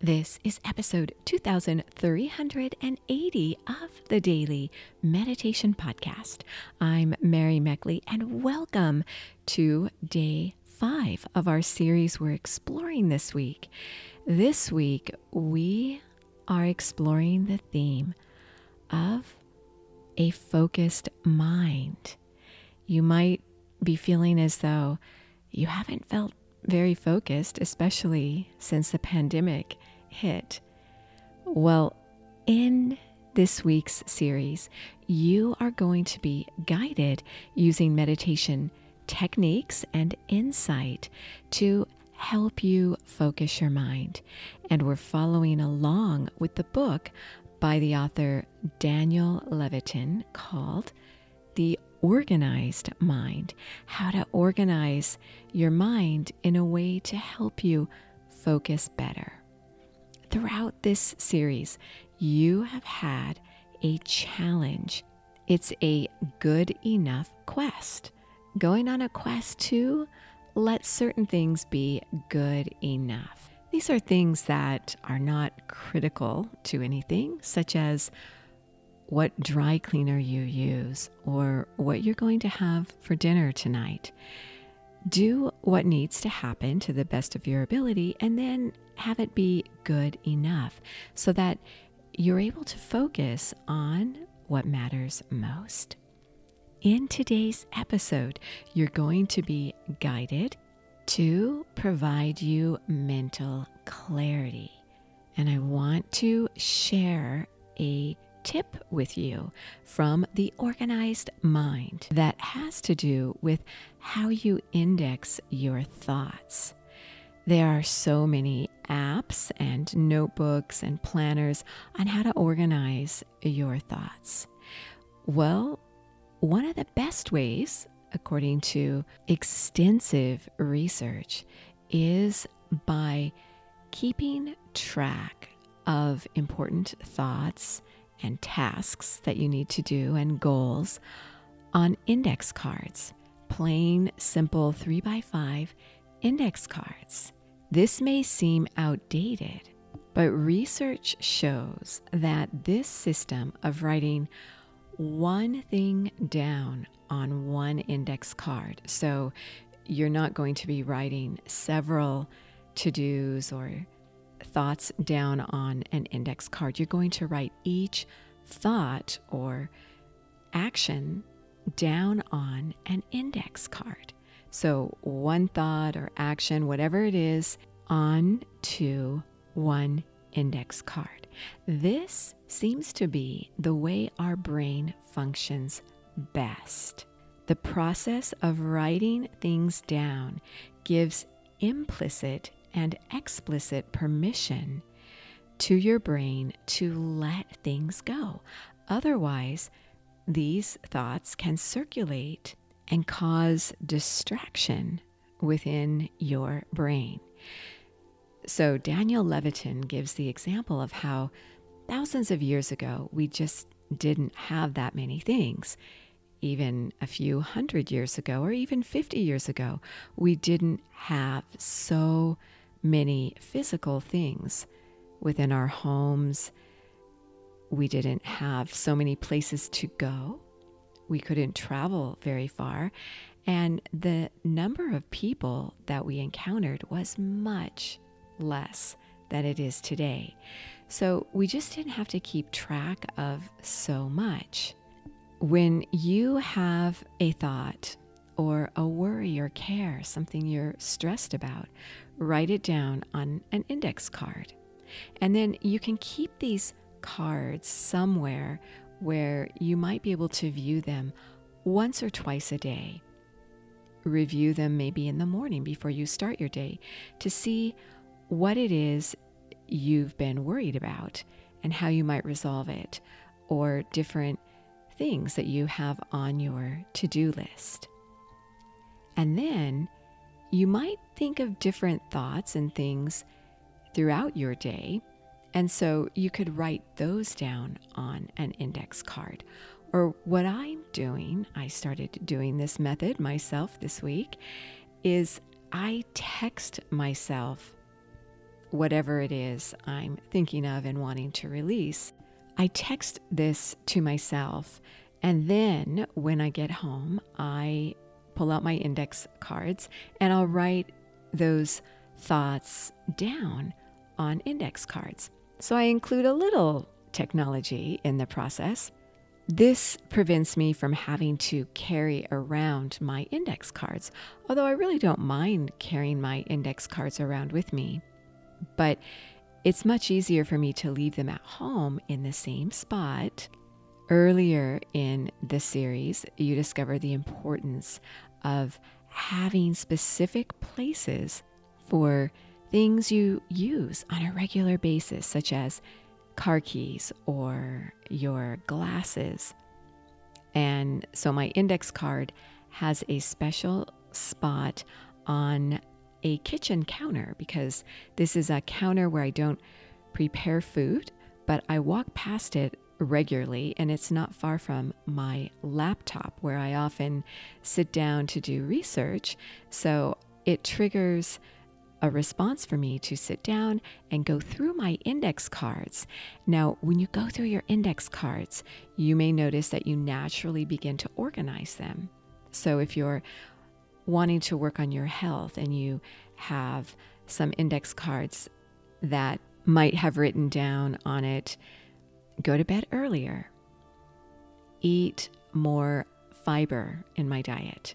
This is episode 2380 of the Daily Meditation Podcast. I'm Mary Meckley, and welcome to day 5 of our series we're exploring this week. This week, we are exploring the theme of a focused mind. You might be feeling as though you haven't felt very focused, especially since the pandemic hit. Well, in this week's series, you are going to be guided using meditation techniques and insight to help you focus your mind. And we're following along with the book by the author Daniel Levitin called The Organized Mind, how to organize your mind in a way to help you focus better. Throughout this series, you have had a challenge. It's a good enough quest. Going on a quest to let certain things be good enough. These are things that are not critical to anything, such as what dry cleaner you use or what you're going to have for dinner tonight. Do what needs to happen to the best of your ability and then have it be good enough so that you're able to focus on what matters most. In today's episode, you're going to be guided to provide you mental clarity. And I want to share a tip with you from The Organized Mind that has to do with how you index your thoughts. There are so many apps and notebooks and planners on how to organize your thoughts. Well, one of the best ways, according to extensive research, is by keeping track of important thoughts and tasks that you need to do and goals on index cards, plain, simple 3x5 index cards. This may seem outdated, but research shows that this system of writing one thing down on one index card, so you're not going to be writing several to-dos or thoughts down on an index card. You're going to write each thought or action down on an index card. So one thought or action, whatever it is, on to one index card. This seems to be the way our brain functions best. The process of writing things down gives implicit and explicit permission to your brain to let things go. Otherwise, these thoughts can circulate and cause distraction within your brain. So Daniel Levitin gives the example of how thousands of years ago, we just didn't have that many things. Even a few hundred years ago, or even 50 years ago, we didn't have so many physical things within our homes. We didn't have so many places to go. We couldn't travel very far. And the number of people that we encountered was much less than it is today. So we just didn't have to keep track of so much. When you have a thought or a worry or care, something you're stressed about, write it down on an index card. And then you can keep these cards somewhere where you might be able to view them once or twice a day. Review them maybe in the morning before you start your day to see what it is you've been worried about and how you might resolve it, or different things that you have on your to-do list. And then you might think of different thoughts and things throughout your day, and so you could write those down on an index card. Or what I'm doing, I started doing this method myself this week, is I text myself whatever it is I'm thinking of and wanting to release. I text this to myself, and then when I get home, I pull out my index cards and I'll write those thoughts down on index cards. So I include a little technology in the process. This prevents me from having to carry around my index cards, although I really don't mind carrying my index cards around with me. But it's much easier for me to leave them at home in the same spot. Earlier in the series, you discover the importance of having specific places for things you use on a regular basis, such as car keys or your glasses. And so my index card has a special spot on a kitchen counter, because this is a counter where I don't prepare food, but I walk past it regularly, and it's not far from my laptop where I often sit down to do research. So it triggers a response for me to sit down and go through my index cards. Now, when you go through your index cards, you may notice that you naturally begin to organize them. So if you're wanting to work on your health and you have some index cards that might have written down on it, go to bed earlier, eat more fiber in my diet,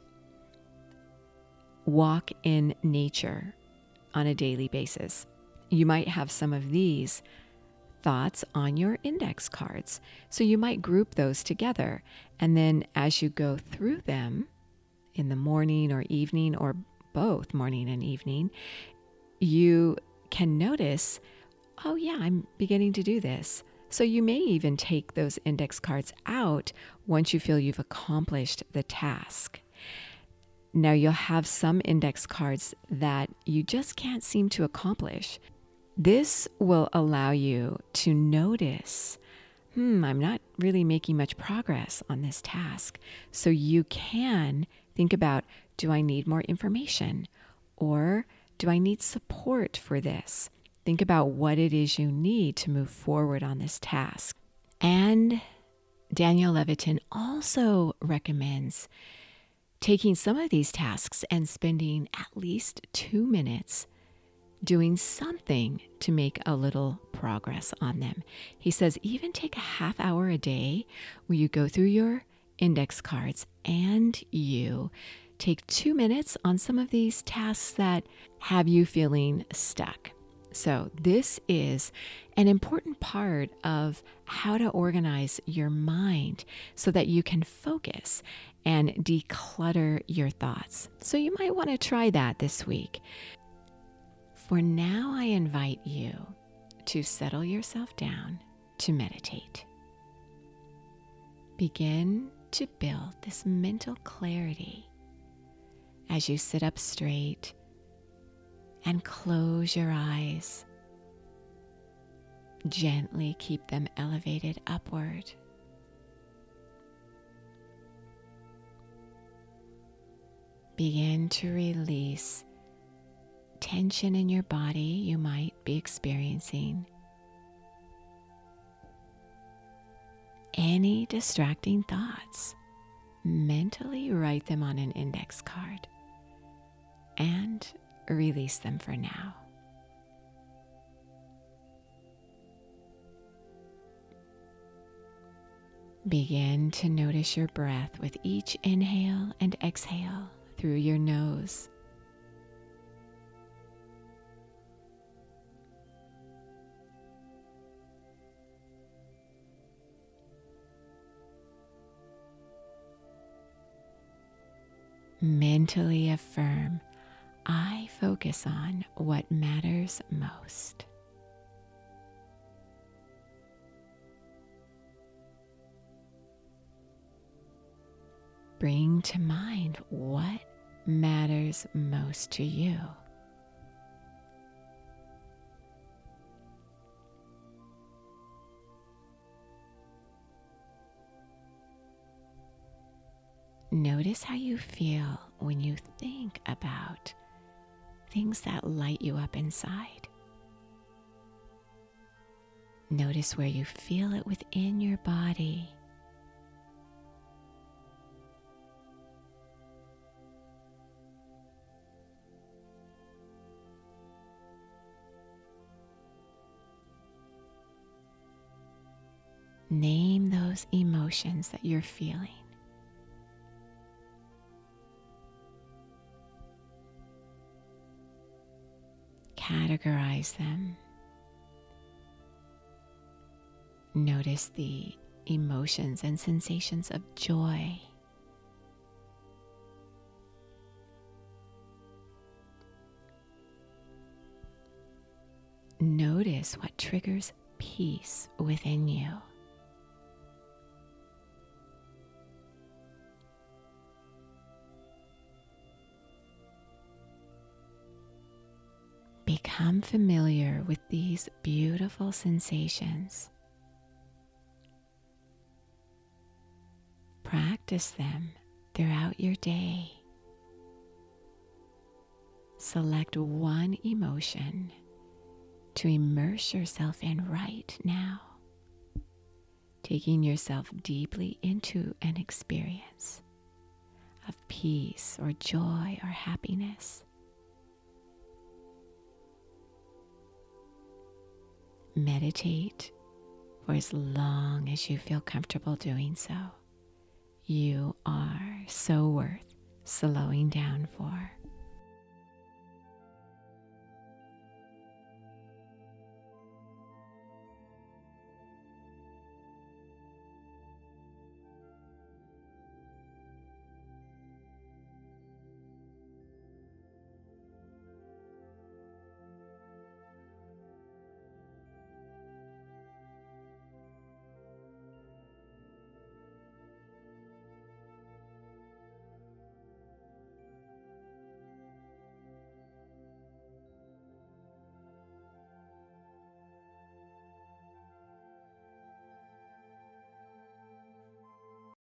walk in nature on a daily basis. You might have some of these thoughts on your index cards. So you might group those together. And then as you go through them in the morning or evening, or both morning and evening, you can notice, oh yeah, I'm beginning to do this. So you may even take those index cards out once you feel you've accomplished the task. Now, you'll have some index cards that you just can't seem to accomplish. This will allow you to notice, I'm not really making much progress on this task. So you can think about, do I need more information? Or do I need support for this? Think about what it is you need to move forward on this task. And Daniel Levitin also recommends taking some of these tasks and spending at least 2 minutes doing something to make a little progress on them. He says even take a half hour a day where you go through your index cards and you take 2 minutes on some of these tasks that have you feeling stuck. So this is an important part of how to organize your mind so that you can focus and declutter your thoughts. So you might want to try that this week. For now, I invite you to settle yourself down to meditate. Begin to build this mental clarity as you sit up straight and close your eyes. Gently keep them elevated upward. Begin to release tension in your body you might be experiencing. Any distracting thoughts, mentally write them on an index card and release them for now. Begin to notice your breath with each inhale and exhale through your nose. Mentally affirm, I focus on what matters most. Bring to mind what matters most to you. Notice how you feel when you think about things that light you up inside. Notice where you feel it within your body. Name those emotions that you're feeling. Categorize them. Notice the emotions and sensations of joy, notice what triggers peace within you. Become familiar with these beautiful sensations. Practice them throughout your day. Select one emotion to immerse yourself in right now, taking yourself deeply into an experience of peace or joy or happiness. Meditate for as long as you feel comfortable doing so. You are so worth slowing down for.